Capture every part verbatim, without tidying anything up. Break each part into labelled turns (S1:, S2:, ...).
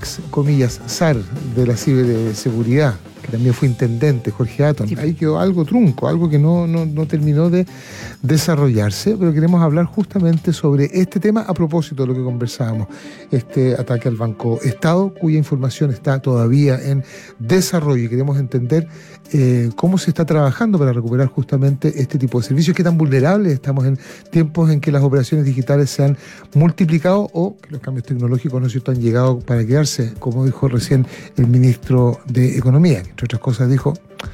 S1: ex, comillas, zar de la ciberseguridad, que también fue intendente, Jorge Atton. Sí. Ahí quedó algo trunco, algo que no, no, no terminó de desarrollarse, pero queremos hablar justamente sobre este tema a propósito de lo que conversábamos, este ataque al Banco Estado, cuya información está todavía en desarrollo, y queremos entender eh, cómo se está trabajando para recuperar justamente este tipo de servicios, qué tan vulnerables estamos en tiempos en que las operaciones digitales se han multiplicado o que los cambios tecnológicos no cierto han llegado para quedarse, como dijo recién el ministro de Economía, que entre otras cosas dijo: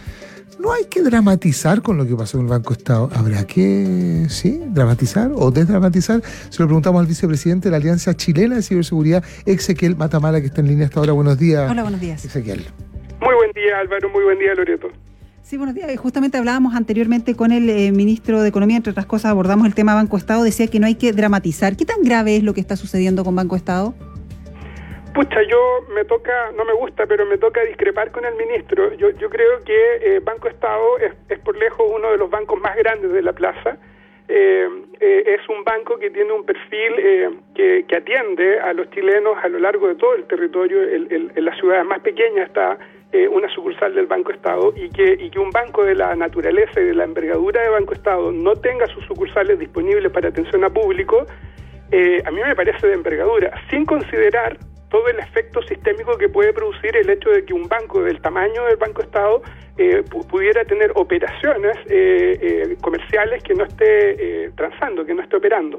S1: no hay que dramatizar con lo que pasó en el Banco Estado. ¿Habrá que, sí, dramatizar o desdramatizar? Se lo preguntamos al vicepresidente de la Alianza Chilena de Ciberseguridad, Exequiel Matamala, que está en línea hasta ahora. Buenos días.
S2: Hola, buenos días.
S1: Exequiel.
S3: Muy buen día, Álvaro. Muy buen día, Loreto.
S2: Sí, buenos días. Justamente hablábamos anteriormente con el eh, ministro de Economía, entre otras cosas abordamos el tema Banco Estado, decía que no hay que dramatizar. ¿Qué tan grave es lo que está sucediendo con Banco Estado?
S3: Pucha, yo me toca, no me gusta, pero me toca discrepar con el ministro. Yo, yo creo que eh, Banco Estado es, es por lejos uno de los bancos más grandes de la plaza. Eh, eh, es un banco que tiene un perfil eh, que, que atiende a los chilenos a lo largo de todo el territorio. El, el, en la ciudad más pequeña está eh, una sucursal del Banco Estado, y que, y que un banco de la naturaleza y de la envergadura de Banco Estado no tenga sus sucursales disponibles para atención a público, eh, a mí me parece de envergadura, sin considerar todo el efecto sistémico que puede producir el hecho de que un banco del tamaño del Banco Estado eh, pu- pudiera tener operaciones eh, eh, comerciales que no esté eh, transando, que no esté operando.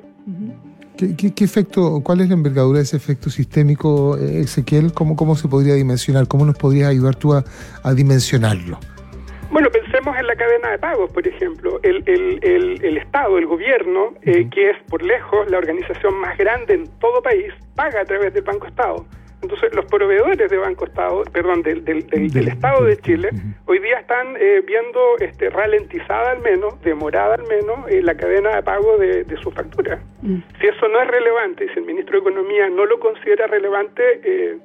S1: ¿Qué, qué, qué efecto, cuál es la envergadura de ese efecto sistémico, eh, Exequiel? ¿Cómo, ¿Cómo se podría dimensionar? ¿Cómo nos podrías ayudar tú a, a dimensionarlo?
S3: Bueno, pensemos en la cadena de pagos, por ejemplo. El, el, el, el Estado, el gobierno, eh, uh-huh. que es por lejos la organización más grande en todo país, paga a través del Banco Estado. Entonces, los proveedores de Banco Estado, perdón, del, del, del, del Estado de Chile, uh-huh. hoy día están eh, viendo este, ralentizada al menos, demorada al menos, eh, la cadena de pago de, de su factura. Uh-huh. Si eso no es relevante, y si el ministro de Economía no lo considera relevante, eh,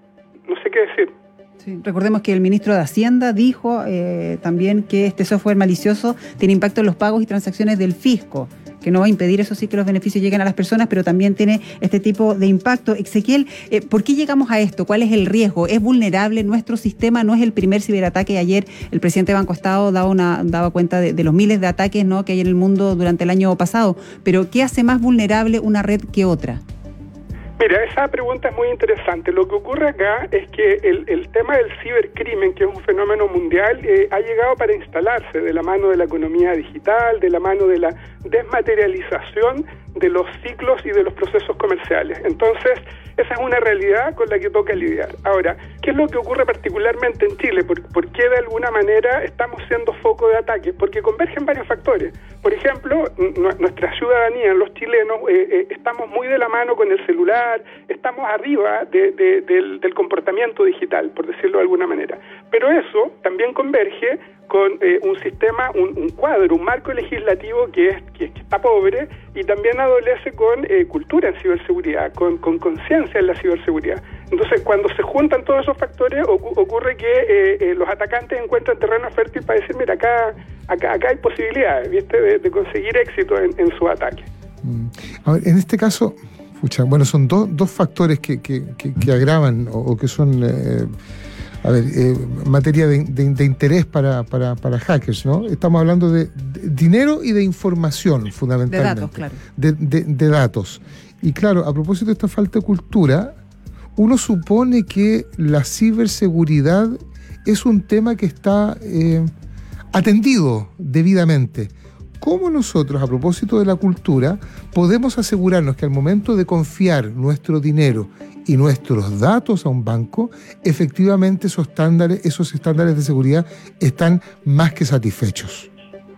S3: no sé qué decir.
S2: Sí. Recordemos que el ministro de Hacienda dijo eh, también que este software malicioso tiene impacto en los pagos y transacciones del fisco, que no va a impedir, eso sí, que los beneficios lleguen a las personas, pero también tiene este tipo de impacto. Exequiel, eh, ¿por qué llegamos a esto? ¿Cuál es el riesgo? ¿Es vulnerable nuestro sistema? No es el primer ciberataque. Ayer el presidente de Banco Estado daba, una, daba cuenta de, de los miles de ataques, ¿no?, que hay en el mundo durante el año pasado. Pero ¿qué hace más vulnerable una red que otra?
S3: Mira, esa pregunta es muy interesante. Lo que ocurre acá es que el, el tema del cibercrimen, que es un fenómeno mundial, eh, ha llegado para instalarse de la mano de la economía digital, de la mano de la desmaterialización de los ciclos y de los procesos comerciales. Entonces, esa es una realidad con la que toca lidiar. Ahora, ¿qué es lo que ocurre particularmente en Chile? ¿Por, por qué de alguna manera estamos siendo foco de ataque? Porque convergen varios factores. Por ejemplo, n- nuestra ciudadanía, los chilenos, eh, eh, estamos muy de la mano con el celular, estamos arriba de, de, del, del comportamiento digital, por decirlo de alguna manera. Pero eso también converge con eh, un sistema, un, un cuadro, un marco legislativo que, es, que, que está pobre, y también adolece con eh, cultura en ciberseguridad, con, con conciencia en la ciberseguridad. Entonces, cuando se juntan todos esos factores, ocu- ocurre que eh, eh, los atacantes encuentran terreno fértil para decir, mira, acá acá, acá hay posibilidades, ¿viste?, de, de conseguir éxito en, en su ataque.
S1: Mm. A ver, en este caso, pucha, bueno, son do, dos factores que, que, que, que agravan o, o que son... Eh, A ver, eh, materia de, de, de interés para, para, para hackers, ¿no? Estamos hablando de, de dinero y de información, fundamentalmente.
S2: De datos, claro.
S1: De, de, de datos. Y claro, a propósito de esta falta de cultura, uno supone que la ciberseguridad es un tema que está eh, atendido debidamente. ¿Cómo nosotros, a propósito de la cultura, podemos asegurarnos que al momento de confiar nuestro dinero y nuestros datos a un banco, efectivamente esos estándares, esos estándares de seguridad están más que satisfechos?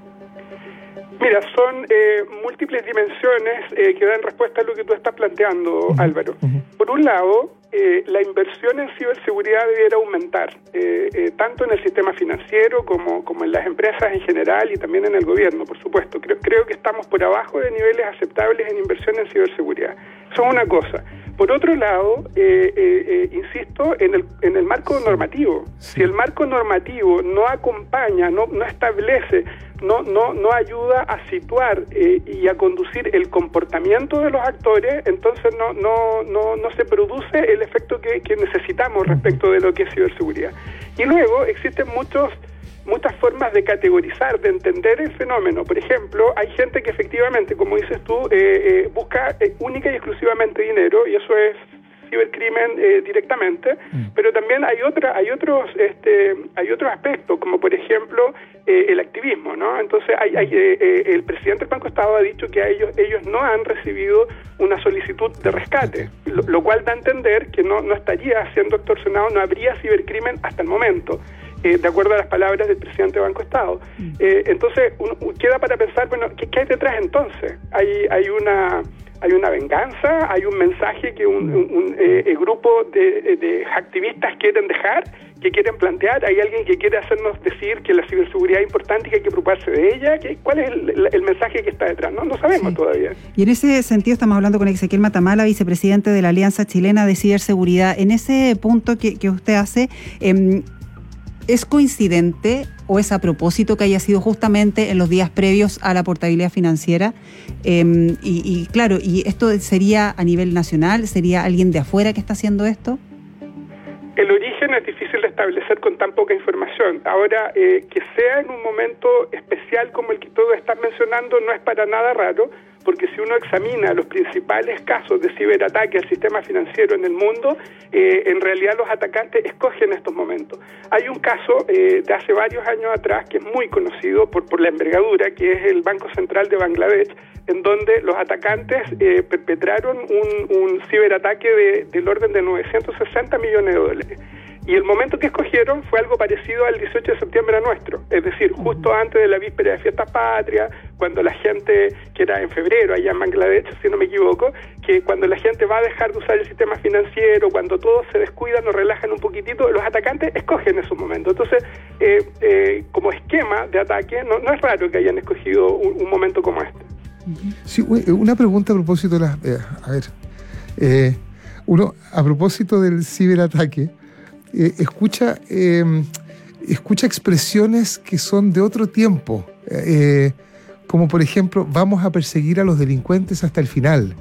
S3: Mira, son eh, múltiples dimensiones eh, que dan respuesta a lo que tú estás planteando, uh-huh. Álvaro. Uh-huh. Por un lado, eh, la inversión en ciberseguridad debiera aumentar, eh, eh, tanto en el sistema financiero como, como en las empresas en general y también en el gobierno, por supuesto. Creo, creo que estamos por abajo de niveles aceptables en inversión en ciberseguridad. Eso es una cosa. Por otro lado, eh, eh, eh, insisto, en el, en el marco normativo. Sí. Si el marco normativo no acompaña, no, no establece, no, no, no ayuda a situar eh, y a conducir el comportamiento de los actores, entonces no, no, no, no se produce el efecto que, que necesitamos respecto de lo que es ciberseguridad. Y luego existen muchos muchas formas de categorizar, de entender el fenómeno. Por ejemplo, hay gente que efectivamente, como dices tú, eh, eh, busca eh, única y exclusivamente dinero, y eso es cibercrimen eh, directamente, mm. pero también hay otra, hay otros, este, hay otros aspectos, como por ejemplo eh, el activismo, ¿no? Entonces, hay, hay, eh, eh, el presidente del Banco Estado ha dicho que a ellos, ellos no han recibido una solicitud de rescate, lo, lo cual da a entender que no, no estaría siendo extorsionado, no habría cibercrimen hasta el momento. Eh, de acuerdo a las palabras del presidente de Banco Estado. Eh, entonces, uno, queda para pensar, bueno, ¿qué, qué hay detrás entonces? Hay hay una hay una venganza, hay un mensaje que un, un, un eh, grupo de, de activistas quieren dejar, que quieren plantear, hay alguien que quiere hacernos decir que la ciberseguridad es importante y que hay que preocuparse de ella. ¿Qué, ¿Cuál es el, el mensaje que está detrás? No, no sabemos sí. todavía.
S2: Y en ese sentido estamos hablando con Ezequiel Matamala, vicepresidente de la Alianza Chilena de Ciberseguridad. En ese punto que, que usted hace, eh, ¿es coincidente o es a propósito que haya sido justamente en los días previos a la portabilidad financiera? Eh, y, y claro, ¿y esto sería a nivel nacional? ¿Sería alguien de afuera que está haciendo esto?
S3: El origen es difícil de establecer con tan poca información. Ahora, eh, que sea en un momento especial como el que todos están mencionando no es para nada raro, porque si uno examina los principales casos de ciberataque al sistema financiero en el mundo, eh, en realidad los atacantes escogen estos momentos. Hay un caso eh, de hace varios años atrás que es muy conocido por, por la envergadura, que es el Banco Central de Bangladesh, en donde los atacantes eh, perpetraron un, un ciberataque de, del orden de novecientos sesenta millones de dólares. Y el momento que escogieron fue algo parecido al dieciocho de septiembre nuestro, es decir, justo antes de la víspera de Fiestas Patrias, cuando la gente, que era en febrero allá en Bangladesh, si no me equivoco, que cuando la gente va a dejar de usar el sistema financiero, cuando todos se descuidan o relajan un poquitito, los atacantes escogen esos momentos. Entonces, eh, eh, como esquema de ataque, no, no es raro que hayan escogido un, un momento como este.
S1: Sí, una pregunta a propósito de las... Eh, a ver, eh, uno, a propósito del ciberataque, Eh, escucha eh, escucha expresiones que son de otro tiempo, eh, como por ejemplo, vamos a perseguir a los delincuentes hasta el final.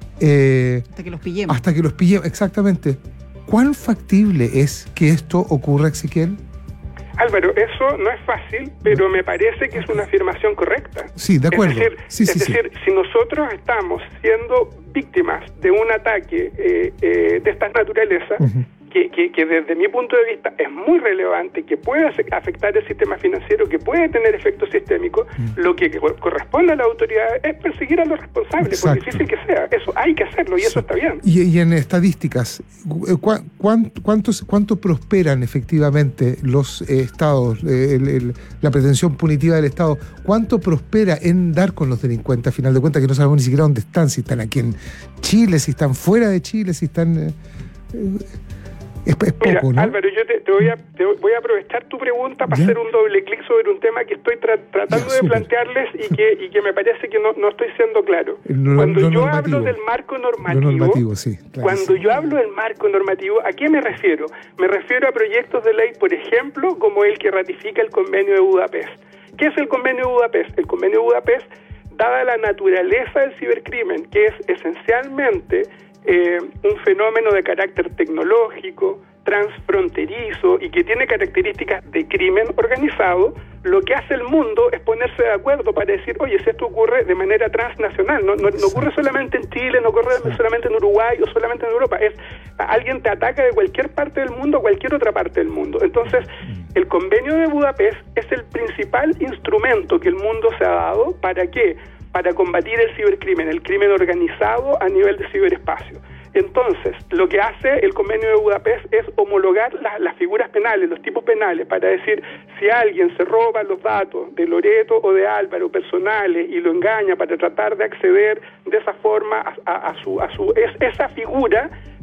S2: Eh, hasta que los pillemos.
S1: Hasta que los pillemos, exactamente. ¿Cuán factible es que esto ocurra, Ezequiel?
S3: Álvaro, eso no es fácil, pero me parece que es una afirmación correcta.
S1: Sí, de acuerdo.
S3: Es decir,
S1: sí,
S3: es
S1: sí,
S3: decir
S1: sí.
S3: si nosotros estamos siendo víctimas de un ataque eh, eh, de esta naturaleza, uh-huh. Que, que, que desde mi punto de vista es muy relevante, que puede afectar el sistema financiero, que puede tener efectos sistémicos, mm. lo que corresponde a la autoridad es perseguir a los responsables, Exacto. por difícil que sea. Eso hay que hacerlo y sí. eso está bien.
S1: Y, y en estadísticas, ¿cu- cuánto, cuántos, ¿cuánto prosperan efectivamente los eh, estados, eh, el, el, la pretensión punitiva del Estado? ¿Cuánto prospera en dar con los delincuentes? A final de cuentas que no sabemos ni siquiera dónde están, si están aquí en Chile, si están fuera de Chile, si están... Eh, eh, Es, es poco,
S3: Mira,
S1: ¿no?
S3: Álvaro, yo te, te, voy a, te voy a aprovechar tu pregunta para ¿Ya? hacer un doble clic sobre un tema que estoy tra- tratando ya, de plantearles y que y que me parece que no, no estoy siendo claro.
S1: Lo,
S3: cuando
S1: lo
S3: yo
S1: normativo.
S3: hablo del marco normativo,
S1: normativo sí, claro,
S3: cuando
S1: sí.
S3: yo hablo del marco normativo, ¿a qué me refiero? Me refiero a proyectos de ley, por ejemplo, como el que ratifica el Convenio de Budapest. ¿Qué es el Convenio de Budapest? El Convenio de Budapest, dada la naturaleza del cibercrimen, que es esencialmente eh, un fenómeno de carácter tecnológico, transfronterizo y que tiene características de crimen organizado, lo que hace el mundo es ponerse de acuerdo para decir, oye, si esto ocurre de manera transnacional, no, no, no ocurre solamente en Chile, no ocurre solamente en Uruguay o solamente en Europa, es alguien te ataca de cualquier parte del mundo a cualquier otra parte del mundo. Entonces, el Convenio de Budapest es el principal instrumento que el mundo se ha dado, ¿para qué? Para combatir el cibercrimen, el crimen organizado a nivel de ciberespacio. Entonces, lo que hace el Convenio de Budapest es homologar la, las figuras penales, los tipos penales, para decir, si alguien se roba los datos de Loreto o de Álvaro personales y lo engaña para tratar de acceder de esa forma a, a, a su... a su es, esa figura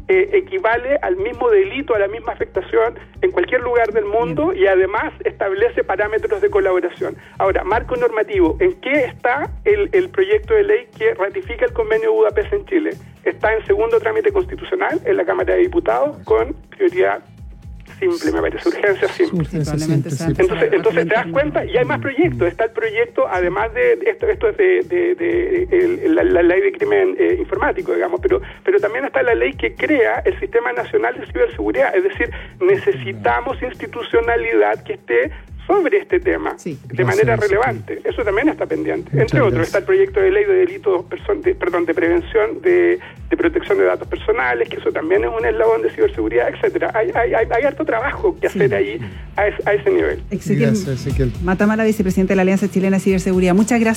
S3: eh, equivale al mismo delito, a la misma afectación en cualquier lugar del mundo y además establece parámetros de colaboración. Ahora, marco normativo, ¿en qué está el, el proyecto de ley que ratifica el convenio Budapest en Chile? Está en segundo trámite constitucional en la Cámara de Diputados con prioridad simple, me parece, urgencia simple.
S1: Urgencia simple, sí.
S3: Entonces, entonces te das cuenta, y hay más proyectos. Está el proyecto, además de esto, esto es de, de, de, de la, la ley de crimen eh, informático, digamos, pero, pero también está la ley que crea el Sistema Nacional de Ciberseguridad. Es decir, necesitamos institucionalidad que esté sobre este tema, sí, de manera relevante. Eso también está pendiente. Muchas Entre otros, gracias. Está el proyecto de ley de delitos, de, perdón, de prevención, de, de protección de datos personales, que eso también es un eslabón de ciberseguridad, etcétera. Hay, hay, hay, hay harto trabajo que hacer sí. ahí a, es, a ese nivel.
S2: Ezequiel Matamala, vicepresidente de la Alianza Chilena de Ciberseguridad. Muchas gracias.